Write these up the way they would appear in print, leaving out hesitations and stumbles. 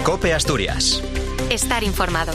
COPE Asturias. Estar informado.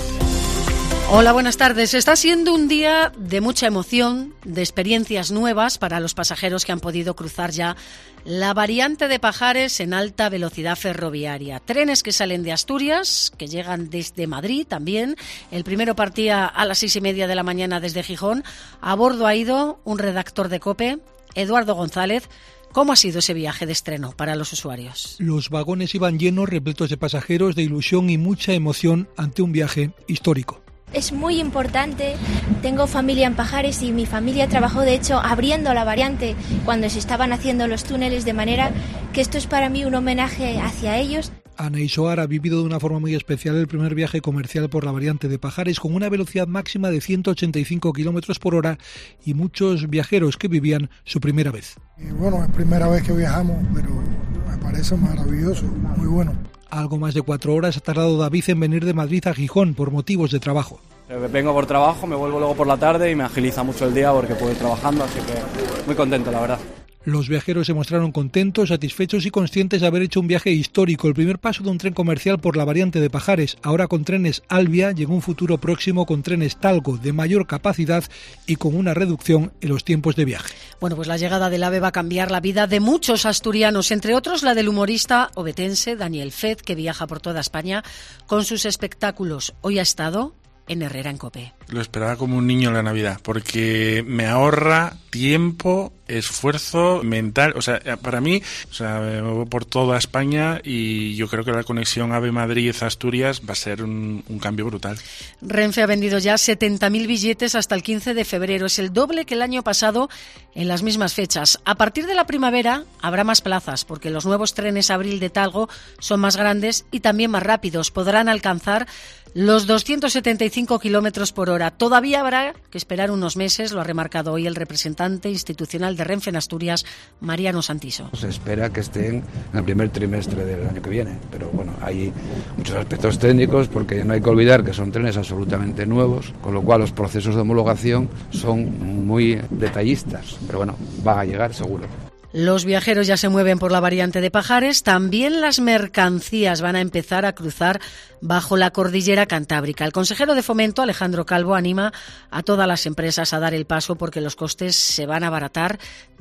Hola, buenas tardes. Está siendo un día de mucha emoción, de experiencias nuevas para los pasajeros que han podido cruzar ya la variante de Pajares en alta velocidad ferroviaria. Trenes que salen de Asturias, que llegan desde Madrid también. El primero partía a las 6:30 de la mañana desde Gijón. A bordo ha ido un redactor de COPE, Eduardo González. ¿Cómo ha sido ese viaje de estreno para los usuarios? Los vagones iban llenos, repletos de pasajeros, de ilusión y mucha emoción ante un viaje histórico. Es muy importante, tengo familia en Pajares y mi familia trabajó de hecho abriendo la variante cuando se estaban haciendo los túneles, de manera que esto es para mí un homenaje hacia ellos. Ana Isoar ha vivido de una forma muy especial el primer viaje comercial por la variante de Pajares con una velocidad máxima de 185 km por hora y muchos viajeros que vivían su primera vez. Bueno, es primera vez que viajamos, pero me parece maravilloso, muy bueno. Algo más de 4 horas ha tardado David en venir de Madrid a Gijón por motivos de trabajo. Vengo por trabajo, me vuelvo luego por la tarde y me agiliza mucho el día porque puedo ir trabajando, así que muy contento, la verdad. Los viajeros se mostraron contentos, satisfechos y conscientes de haber hecho un viaje histórico, el primer paso de un tren comercial por la variante de Pajares. Ahora con trenes Alvia llega un futuro próximo con trenes Talgo de mayor capacidad y con una reducción en los tiempos de viaje. Bueno, pues la llegada del AVE va a cambiar la vida de muchos asturianos, entre otros la del humorista obetense Daniel Fed, que viaja por toda España con sus espectáculos. Hoy ha estado en Herrera en COPE. Lo esperaba como un niño en la Navidad, porque me ahorra tiempo, esfuerzo mental. O sea, para mí, me muevo por toda España y yo creo que la conexión AVE Madrid-Asturias va a ser un cambio brutal. Renfe ha vendido ya 70.000 billetes hasta el 15 de febrero. Es el doble que el año pasado en las mismas fechas. A partir de la primavera habrá más plazas, porque los nuevos trenes Abril de Talgo son más grandes y también más rápidos. Podrán alcanzar los 275 kilómetros por hora. Todavía habrá que esperar unos meses, lo ha remarcado hoy el representante institucional de Renfe en Asturias, Mariano Santiso. Se espera que estén en el primer trimestre del año que viene, pero bueno, hay muchos aspectos técnicos porque no hay que olvidar que son trenes absolutamente nuevos, con lo cual los procesos de homologación son muy detallistas, pero bueno, van a llegar seguro. Los viajeros ya se mueven por la variante de Pajares, también las mercancías van a empezar a cruzar bajo la cordillera cantábrica. El consejero de Fomento, Alejandro Calvo, anima a todas las empresas a dar el paso porque los costes se van a abaratar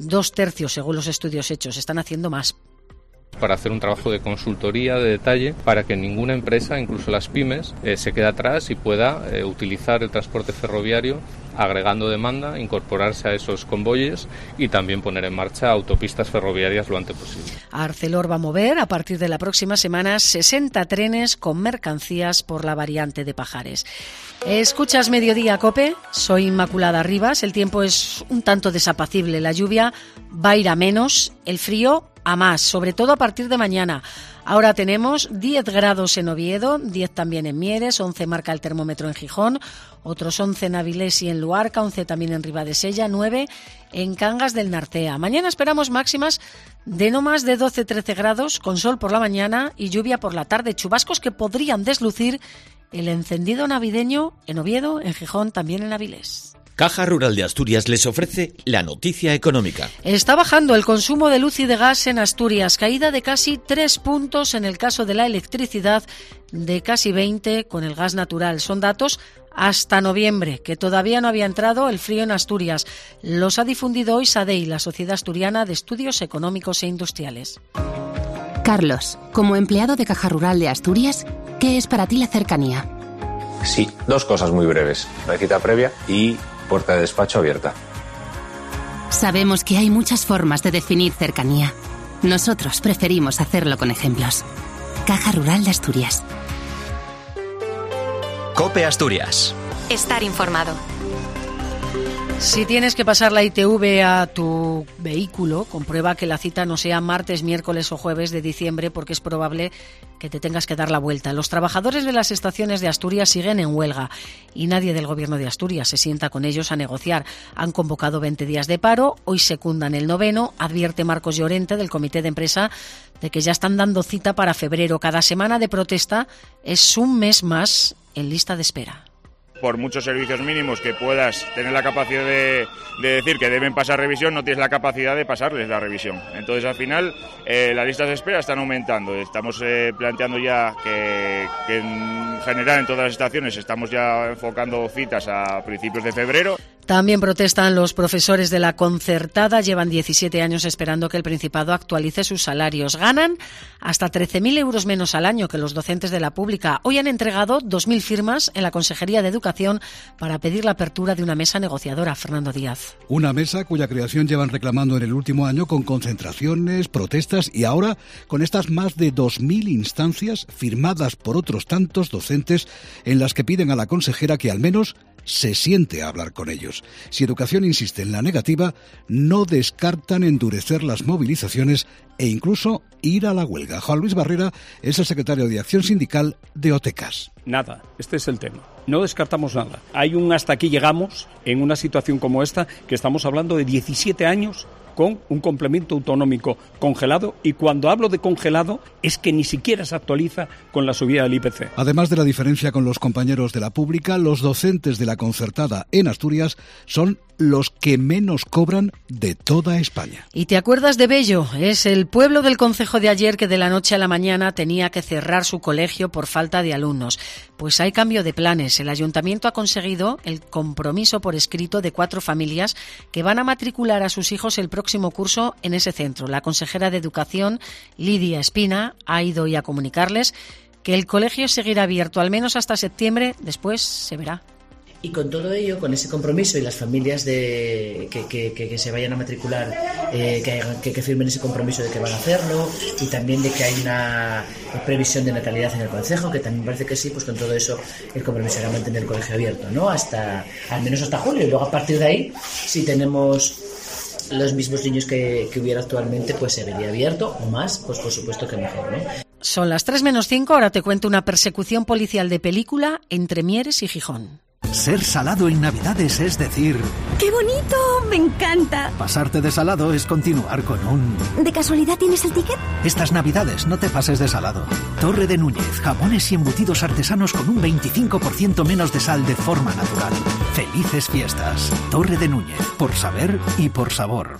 2/3 según los estudios hechos, están haciendo más. Para hacer un trabajo de consultoría, de detalle, para que ninguna empresa, incluso las pymes, se quede atrás y pueda utilizar el transporte ferroviario agregando demanda, incorporarse a esos convoyes y también poner en marcha autopistas ferroviarias lo antes posible. Arcelor va a mover a partir de la próxima semana 60 trenes con mercancías por la variante de Pajares. Escuchas Mediodía COPE, soy Inmaculada Rivas, el tiempo es un tanto desapacible, la lluvia va a ir a menos, el frío a más, sobre todo a partir de mañana. Ahora tenemos 10 grados en Oviedo, 10 también en Mieres, 11 marca el termómetro en Gijón, otros 11 en Avilés y en Luarca, 11 también en Ribadesella, 9 en Cangas del Narcea. Mañana esperamos máximas de no más de 12-13 grados, con sol por la mañana y lluvia por la tarde, chubascos que podrían deslucir el encendido navideño en Oviedo, en Gijón, también en Avilés. Caja Rural de Asturias les ofrece la noticia económica. Está bajando el consumo de luz y de gas en Asturias, caída de casi 3 puntos en el caso de la electricidad, de casi 20 con el gas natural. Son datos hasta noviembre, que todavía no había entrado el frío en Asturias. Los ha difundido hoy SADEI, la Sociedad Asturiana de Estudios Económicos e Industriales. Carlos, como empleado de Caja Rural de Asturias, ¿qué es para ti la cercanía? Sí, 2 cosas muy breves. La cita previa y puerta de despacho abierta. Sabemos que hay muchas formas de definir cercanía. Nosotros preferimos hacerlo con ejemplos. Caja Rural de Asturias. COPE Asturias. Estar informado. Si tienes que pasar la ITV a tu vehículo, comprueba que la cita no sea martes, miércoles o jueves de diciembre, porque es probable que te tengas que dar la vuelta. Los trabajadores de las estaciones de Asturias siguen en huelga y nadie del Gobierno de Asturias se sienta con ellos a negociar. Han convocado 20 días de paro, hoy secundan el 9º, advierte Marcos Llorente del Comité de Empresa de que ya están dando cita para febrero. Cada semana de protesta es un mes más en lista de espera. por muchos servicios mínimos que puedas tener la capacidad de decir que deben pasar revisión, no tienes la capacidad de pasarles la revisión. Entonces, al final, las listas de espera están aumentando. Estamos planteando ya que en general en todas las estaciones estamos ya enfocando citas a principios de febrero. También protestan los profesores de la concertada. Llevan 17 años esperando que el Principado actualice sus salarios. Ganan hasta 13.000 euros menos al año que los docentes de la pública. Hoy han entregado 2.000 firmas en la Consejería de Educación para pedir la apertura de una mesa negociadora. Fernando Díaz. Una mesa cuya creación llevan reclamando en el último año con concentraciones, protestas y ahora con estas más de 2.000 instancias firmadas por otros tantos docentes en las que piden a la consejera que al menos se siente a hablar con ellos. Si Educación insiste en la negativa, no descartan endurecer las movilizaciones e incluso ir a la huelga. Juan Luis Barrera es el secretario de Acción Sindical de Otecas. Nada, este es el tema. No descartamos nada. Hay un hasta aquí llegamos en una situación como esta, que estamos hablando de 17 años con un complemento autonómico congelado, y cuando hablo de congelado es que ni siquiera se actualiza con la subida del IPC. Además de la diferencia con los compañeros de la pública, los docentes de la concertada en Asturias son los que menos cobran de toda España. ¿Y te acuerdas de Bello? Es el pueblo del concejo de ayer que de la noche a la mañana tenía que cerrar su colegio por falta de alumnos. Pues hay cambio de planes. El ayuntamiento ha conseguido el compromiso por escrito de 4 familias que van a matricular a sus hijos el próximo curso en ese centro. La consejera de Educación, Lidia Espina, ha ido hoy a comunicarles que el colegio seguirá abierto al menos hasta septiembre, después se verá. Y con todo ello, con ese compromiso y las familias que se vayan a matricular, que firmen ese compromiso de que van a hacerlo, y también de que hay una previsión de natalidad en el concejo, que también parece que sí, pues con todo eso el compromiso era mantener el colegio abierto, ¿no? Al menos hasta julio, y luego a partir de ahí, si tenemos los mismos niños que hubiera actualmente, pues seguiría abierto, o más, pues por supuesto que mejor, ¿no? Son las 3:05, ahora te cuento una persecución policial de película entre Mieres y Gijón. Ser salado en Navidades es decir... ¡Qué bonito! ¡Me encanta! Pasarte de salado es continuar con un... ¿De casualidad tienes el ticket? Estas Navidades no te pases de salado. Torre de Núñez, jamones y embutidos artesanos con un 25% menos de sal de forma natural. ¡Felices fiestas! Torre de Núñez, por saber y por sabor.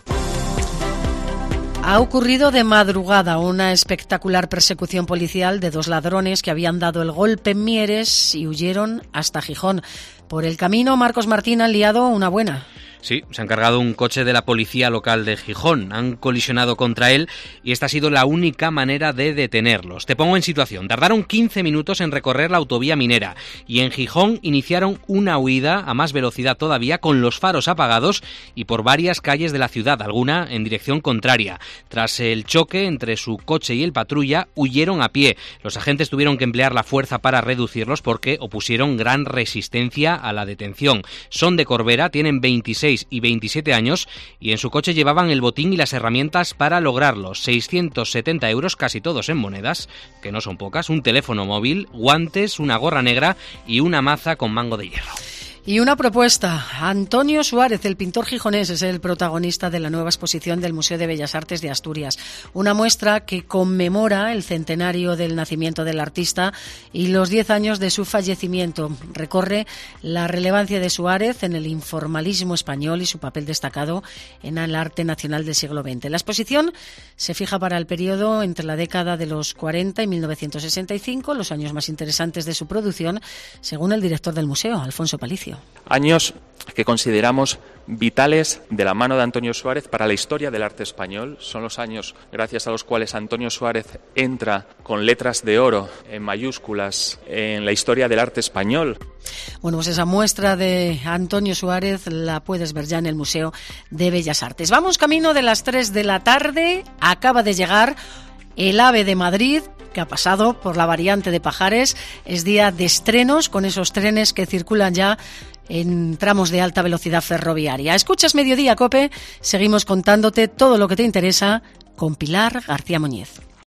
Ha ocurrido de madrugada una espectacular persecución policial de 2 ladrones que habían dado el golpe en Mieres y huyeron hasta Gijón. Por el camino, Marcos Martín han liado una buena. Sí, se han cargado un coche de la policía local de Gijón, han colisionado contra él y esta ha sido la única manera de detenerlos. Te pongo en situación, tardaron 15 minutos en recorrer la autovía minera y en Gijón iniciaron una huida a más velocidad todavía con los faros apagados y por varias calles de la ciudad, alguna en dirección contraria. Tras el choque entre su coche y el patrulla, huyeron a pie. Los agentes tuvieron que emplear la fuerza para reducirlos porque opusieron gran resistencia a la detención. Son de Corbera, tienen 26 y 27 años y en su coche llevaban el botín y las herramientas para lograrlo. 670 euros, casi todos en monedas, que no son pocas, un teléfono móvil, guantes, una gorra negra y una maza con mango de hierro. Y una propuesta. Antonio Suárez, el pintor gijonés, es el protagonista de la nueva exposición del Museo de Bellas Artes de Asturias. Una muestra que conmemora el centenario del nacimiento del artista y los 10 años de su fallecimiento. Recorre la relevancia de Suárez en el informalismo español y su papel destacado en el arte nacional del siglo XX. La exposición se fija para el periodo entre la década de los 40 y 1965, los años más interesantes de su producción, según el director del museo, Alfonso Palicio. Años que consideramos vitales de la mano de Antonio Suárez para la historia del arte español. Son los años gracias a los cuales Antonio Suárez entra con letras de oro en mayúsculas en la historia del arte español. Bueno, pues esa muestra de Antonio Suárez la puedes ver ya en el Museo de Bellas Artes. Vamos camino de las 3 de la tarde. Acaba de llegar el AVE de Madrid, que ha pasado por la variante de Pajares. Es día de estrenos con esos trenes que circulan ya en tramos de alta velocidad ferroviaria. Escuchas Mediodía, COPE. Seguimos contándote todo lo que te interesa con Pilar García Muñiz.